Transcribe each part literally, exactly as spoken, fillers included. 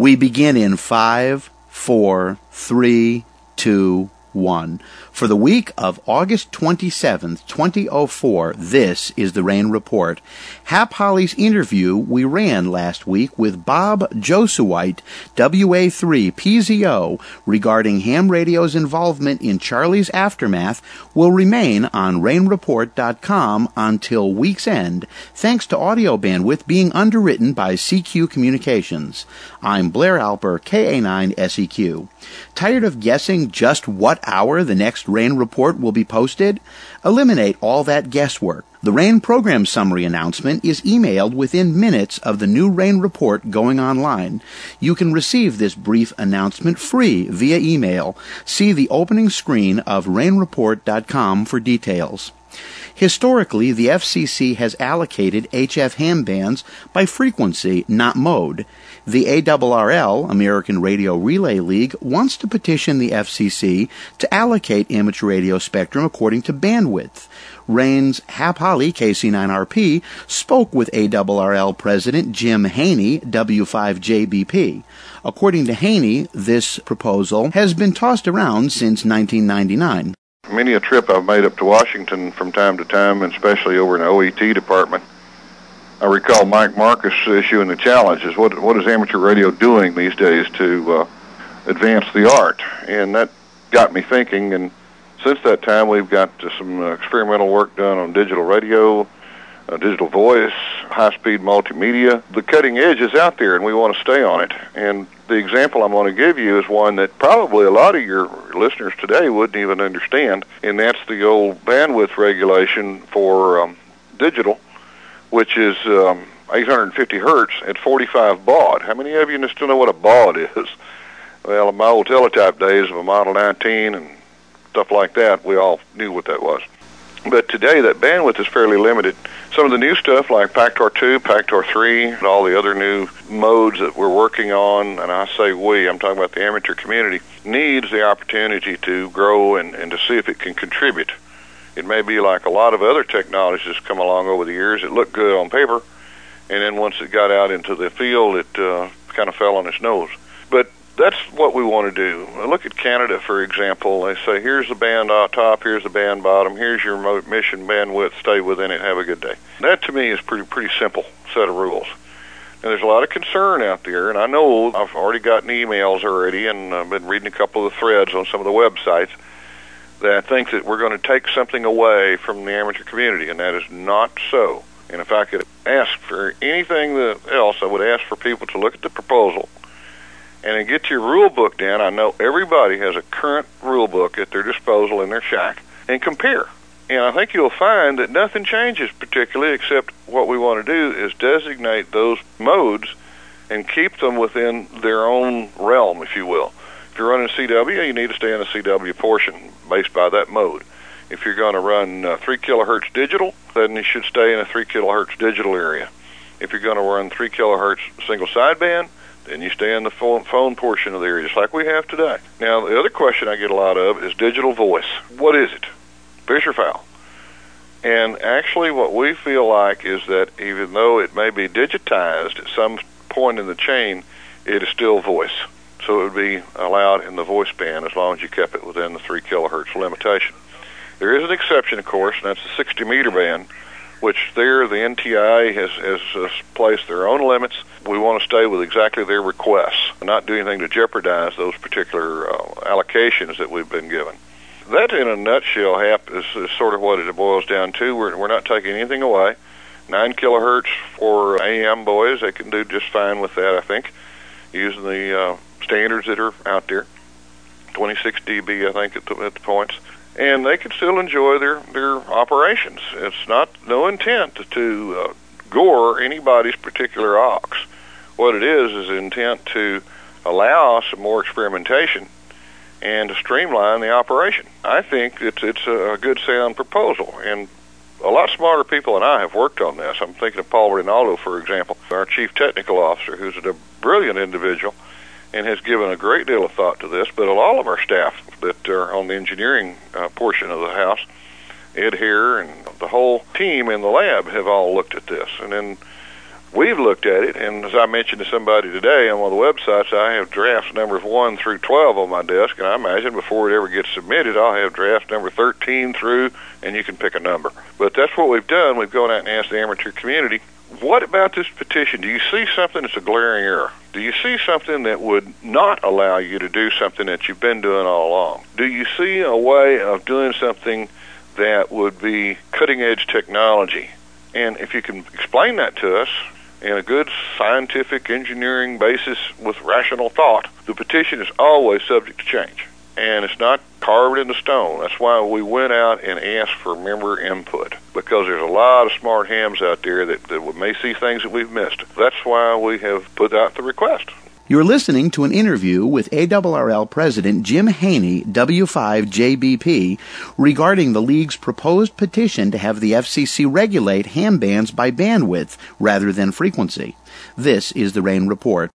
We begin in five, four, three, two, one. For the week of August twenty-seventh, twenty oh four, this is the Rain Report. Hap Holly's interview we ran last week with Bob Josewhite, W A three P Z O, regarding ham radio's involvement in Charlie's aftermath will remain on rain report dot com until week's end, thanks to audio bandwidth being underwritten by C Q Communications. I'm Blair Alper, K A nine S E Q. Tired of guessing just what hour the next Rain Report will be posted? Eliminate all that guesswork. The Rain program summary announcement is emailed within minutes of the new Rain Report going online. You can receive this brief announcement free via email. See the opening screen of rain report dot com for details. Historically, the F C C has allocated H F ham bands by frequency, not mode. The A R R L, American Radio Relay League, wants to petition the F C C to allocate amateur radio spectrum according to bandwidth. Rain's Hap Holly, K C nine R P, spoke with A R R L President Jim Haney, W five J B P. According to Haney, this proposal has been tossed around since nineteen ninety-nine. Many a trip I've made up to Washington from time to time, and especially over in the O E T department, I recall Mike Marcus issuing the challenge, is what, what is amateur radio doing these days to uh, advance the art? And that got me thinking, and since that time we've got uh, some uh, experimental work done on digital radio, uh, digital voice, high-speed multimedia. The cutting edge is out there, and we want to stay on it. And the example I'm going to give you is one that probably a lot of your listeners today wouldn't even understand, and that's the old bandwidth regulation for um, digital, which is um, eight hundred fifty hertz at forty-five baud. How many of you still know what a baud is? Well, in my old teletype days of a Model nineteen and stuff like that, we all knew what that was. But today, that bandwidth is fairly limited. Some of the new stuff like Pactor two, Pactor three, and all the other new modes that we're working on, and I say we, I'm talking about the amateur community, needs the opportunity to grow and, and to see if it can contribute. It may be like a lot of other technologies that's come along over the years. It looked good on paper, and then once it got out into the field, it uh, kind of fell on its nose. But that's what we want to do. Look at Canada, for example. They say, here's the band on top, here's the band bottom, here's your mission bandwidth, stay within it, have a good day. That, to me, is pretty pretty simple set of rules. Now, there's a lot of concern out there, and I know I've already gotten emails already, and I've been reading a couple of the threads on some of the websites that think that we're going to take something away from the amateur community, and that is not so. And if I could ask for anything else, I would ask for people to look at the proposal and then get your rule book down. I know everybody has a current rule book at their disposal in their shack, and compare. And I think you'll find that nothing changes particularly, except what we want to do is designate those modes and keep them within their own realm, if you will. If you're running C W, you need to stay in the C W portion based by that mode. If you're going to run uh, three kilohertz digital, then you should stay in a three kilohertz digital area. If you're going to run three kilohertz single sideband, then you stay in the phone, phone portion of the area, just like we have today. Now, the other question I get a lot of is digital voice. What is it? Fish or fowl? And actually what we feel like is that even though it may be digitized at some point in the chain, it is still voice. So it would be allowed in the voice band as long as you kept it within the three kilohertz limitation. There is an exception, of course, and that's the sixty meter band, which there the N T I A has, has uh, placed their own limits. We want to stay with exactly their requests and not do anything to jeopardize those particular uh, allocations that we've been given. That, in a nutshell, Hap, is, is sort of what it boils down to. We're, we're not taking anything away. Nine kilohertz for A M boys, they can do just fine with that, I think, using the uh, standards that are out there. twenty-six D B, I think, at the, at the points. And they can still enjoy their, their operations. It's not no intent to, to uh, gore anybody's particular aux. What it is is intent to allow some more experimentation and to streamline the operation. I think it's it's a good sound proposal, and a lot smarter people than I have worked on this. I'm thinking of Paul Rinaldo, for example, our chief technical officer, who's a brilliant individual and has given a great deal of thought to this, but all of our staff that are on the engineering uh, portion of the house, Ed Hare and the whole team in the lab have all looked at this. And then We've looked at it, and as I mentioned to somebody today on one of the websites, I have drafts numbers one through twelve on my desk, and I imagine before it ever gets submitted, I'll have draft number thirteen through, and you can pick a number. But that's what we've done. We've gone out and asked the amateur community, what about this petition? Do you see something that's a glaring error? Do you see something that would not allow you to do something that you've been doing all along? Do you see a way of doing something that would be cutting-edge technology? And if you can explain that to us in a good scientific engineering basis with rational thought, the petition is always subject to change. And it's not carved into stone. That's why we went out and asked for member input, because there's a lot of smart hams out there that, that may see things that we've missed. That's why we have put out the request. You're listening to an interview with A R R L President Jim Haney, W five J B P, regarding the League's proposed petition to have the F C C regulate ham bands by bandwidth rather than frequency. This is the Rain Report.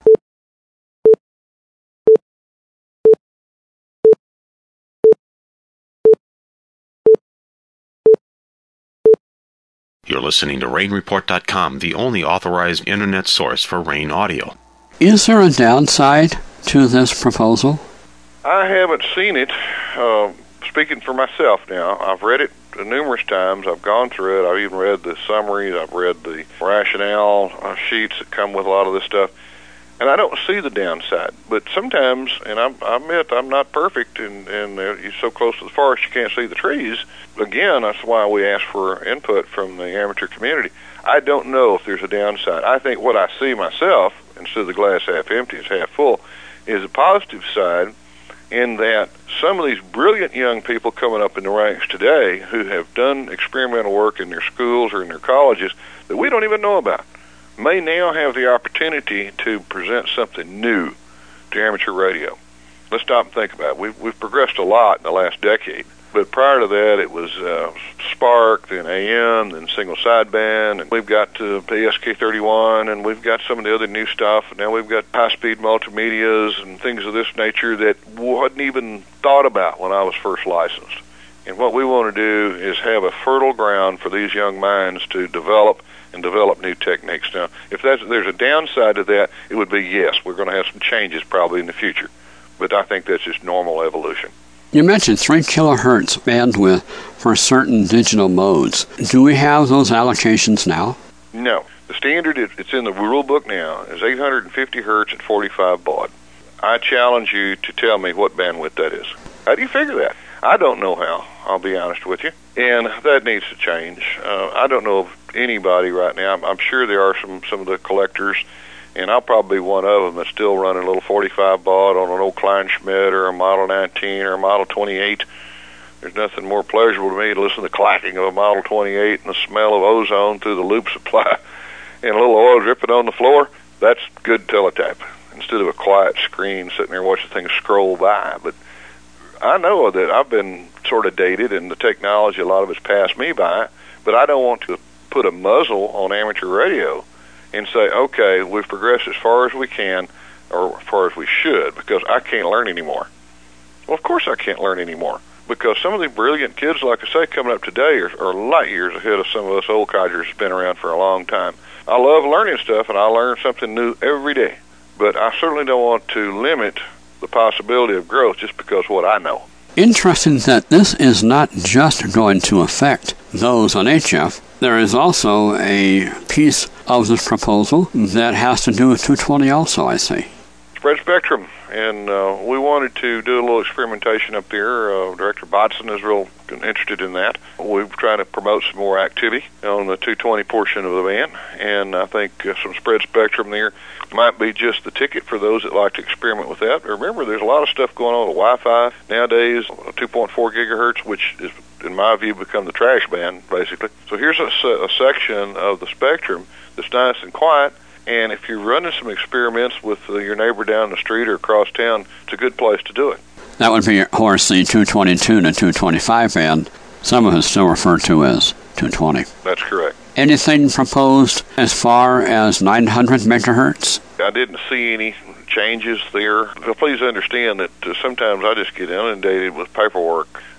You're listening to Rain Report dot com, the only authorized internet source for Rain audio. Is there a downside to this proposal? I haven't seen it. Uh, speaking for myself now, I've read it numerous times. I've gone through it. I've even read the summaries. I've read the rationale uh, sheets that come with a lot of this stuff. And I don't see the downside. But sometimes, and I'm, I admit I'm not perfect, and, and uh, you're so close to the forest you can't see the trees. Again, that's why we ask for input from the amateur community. I don't know if there's a downside. I think what I see myself, instead of the glass half empty, it's half full, is a positive side in that some of these brilliant young people coming up in the ranks today who have done experimental work in their schools or in their colleges that we don't even know about may now have the opportunity to present something new to amateur radio. Let's stop and think about it. We've, we've progressed a lot in the last decade. But prior to that, it was uh, Spark, then A M, then single sideband, and we've got uh, P S K thirty-one, and we've got some of the other new stuff. Now we've got high-speed multimedias and things of this nature that wasn't even thought about when I was first licensed. And what we want to do is have a fertile ground for these young minds to develop and develop new techniques. Now, if that's, there's a downside to that, it would be, yes, we're going to have some changes probably in the future. But I think that's just normal evolution. You mentioned three kilohertz bandwidth for certain digital modes. Do we have those allocations now? No. The standard, it's in the rule book now, is eight hundred fifty hertz at forty-five baud. I challenge you to tell me what bandwidth that is. How do you figure that? I don't know how, I'll be honest with you. And that needs to change. Uh, I don't know of anybody right now. I'm, I'm sure there are some, some of the collectors, and I'll probably be one of them that's still running a little forty-five baud on an old Kleinschmidt or a Model nineteen or a Model twenty-eight. There's nothing more pleasurable to me to listen to the clacking of a Model twenty-eight and the smell of ozone through the loop supply and a little oil dripping on the floor. That's good teletype instead of a quiet screen sitting there watching things scroll by. But I know that I've been sort of dated, and the technology, a lot of it's passed me by, but I don't want to put a muzzle on amateur radio and say, okay, we've progressed as far as we can, or as far as we should, because I can't learn anymore. Well, of course I can't learn anymore, because some of the brilliant kids, like I say, coming up today are, are light years ahead of some of us old codgers that's been around for a long time. I love learning stuff, and I learn something new every day, but I certainly don't want to limit the possibility of growth just because of what I know. Interesting that this is not just going to affect those on H F. There is also a piece of this proposal that has to do with two twenty also, I see. Spread spectrum, and uh, we wanted to do a little experimentation up there. Uh, Director Bodson is real interested in that. We're trying to promote some more activity on the two twenty portion of the band, and I think uh, some spread spectrum there might be just the ticket for those that like to experiment with that. Remember, there's a lot of stuff going on with Wi-Fi nowadays, two point four gigahertz, which is, in my view, become the trash band, basically. So here's a, a section of the spectrum that's nice and quiet, and if you're running some experiments with uh, your neighbor down the street or across town, it's a good place to do it. That would be, of course, the two twenty-two to two twenty-five band. Some of us still refer to as two twenty. That's correct. Anything proposed as far as nine hundred megahertz? I didn't see any changes there. But please understand that uh, sometimes I just get inundated with paperwork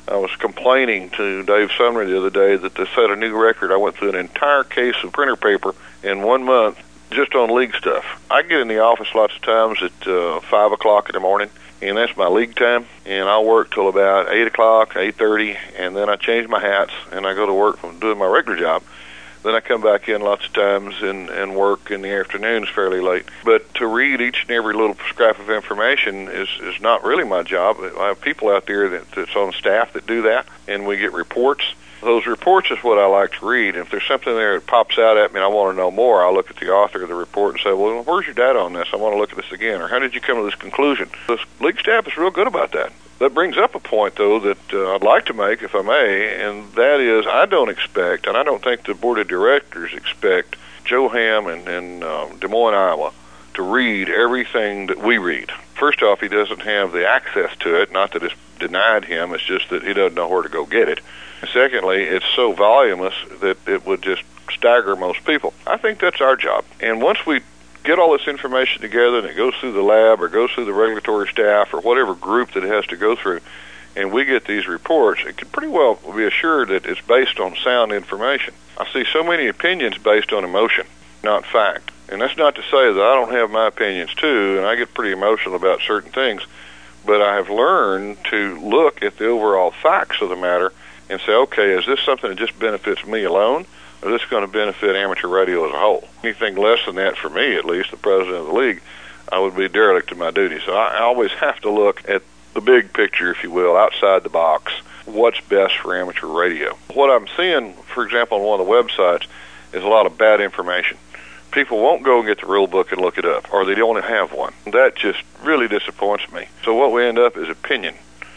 I was complaining to Dave Sumner the other day that they set a new record. I went through an entire case of printer paper in one month just on league stuff. I get in the office lots of times at uh, five o'clock in the morning, and that's my league time, and I'll work till about eight o'clock, eight thirty, and then I change my hats, and I go to work from doing my regular job. Then I come back in lots of times and, and work in the afternoons fairly late. But to read each and every little scrap of information is, is not really my job. I have people out there that, that's on staff that do that, and we get reports. Those reports is what I like to read. If there's something there that pops out at me and I want to know more, I'll look at the author of the report and say, well, where's your data on this? I want to look at this again. Or how did you come to this conclusion? The league staff is real good about that. That brings up a point, though, that uh, I'd like to make, if I may, and that is I don't expect, and I don't think the board of directors expect, Joe Ham in, in um, Des Moines, Iowa, to read everything that we read. First off, he doesn't have the access to it, not that it's denied him, it's just that he doesn't know where to go get it. And secondly, it's so voluminous that it would just stagger most people. I think that's our job. And once we get all this information together and it goes through the lab or goes through the regulatory staff or whatever group that it has to go through, and we get these reports, it can pretty well be assured that it's based on sound information. I see so many opinions based on emotion, not fact. And that's not to say that I don't have my opinions too, and I get pretty emotional about certain things, but I have learned to look at the overall facts of the matter and say, okay, is this something that just benefits me alone, or is this going to benefit amateur radio as a whole? Anything less than that, for me at least, the president of the league, I would be derelict in my duty. So I always have to look at the big picture, if you will, outside the box, what's best for amateur radio. What I'm seeing, for example, on one of the websites, is a lot of bad information. People won't go and get the rule book and look it up, or they don't have one. That just really disappoints me. So what we end up is opinion.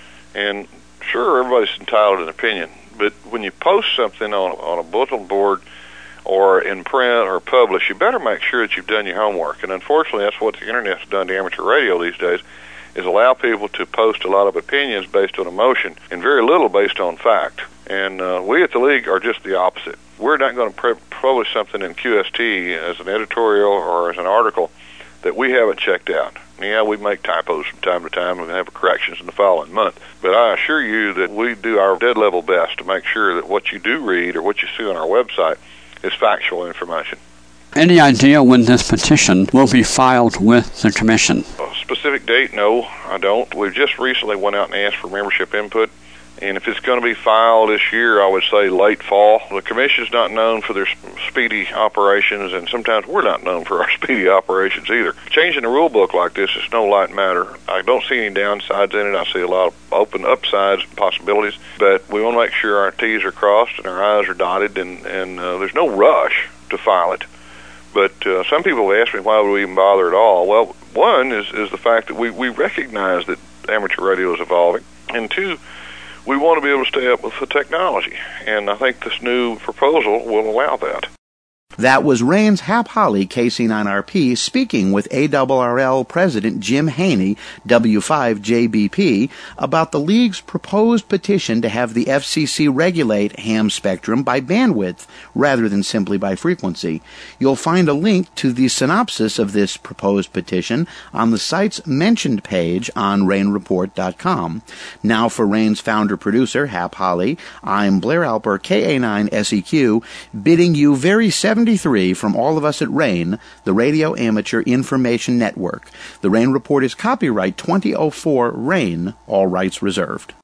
And sure, everybody's entitled to an opinion, but when you post something on, on a bulletin board or in print or publish, you better make sure that you've done your homework. And unfortunately, that's what the Internet's done to amateur radio these days, is allow people to post a lot of opinions based on emotion and very little based on fact. And uh, we at the league are just the opposite. We're not going to pre- publish something in Q S T as an editorial or as an article that we haven't checked out. Yeah, we make typos from time to time and have corrections in the following month. But I assure you that we do our dead level best to make sure that what you do read or what you see on our website is factual information. Any idea when this petition will be filed with the Commission? A specific date? No, I don't. We've just recently went out and asked for membership input. And if it's going to be filed this year, I would say late fall. The Commission's not known for their speedy operations, and sometimes we're not known for our speedy operations either. Changing the rule book like this is no light matter. I don't see any downsides in it. I see a lot of open upsides and possibilities. But we want to make sure our T's are crossed and our I's are dotted, and, and uh, there's no rush to file it. But uh, some people have asked me, why would we even bother at all? Well, one is, is the fact that we, we recognize that amateur radio is evolving, and two, we want to be able to stay up with the technology, and I think this new proposal will allow that. That was RAIN's Hap Holly, K C nine R P, speaking with A R R L President Jim Haney, W five J B P, about the League's proposed petition to have the F C C regulate ham spectrum by bandwidth rather than simply by frequency. You'll find a link to the synopsis of this proposed petition on the site's mentioned page on rain report dot com. Now for RAIN's founder-producer, Hap Holly, I'm Blair Alper, K A nine S E Q, bidding you very seventy-three from all of us at RAIN, the Radio Amateur Information Network. The RAIN Report is copyright twenty oh four RAIN, all rights reserved.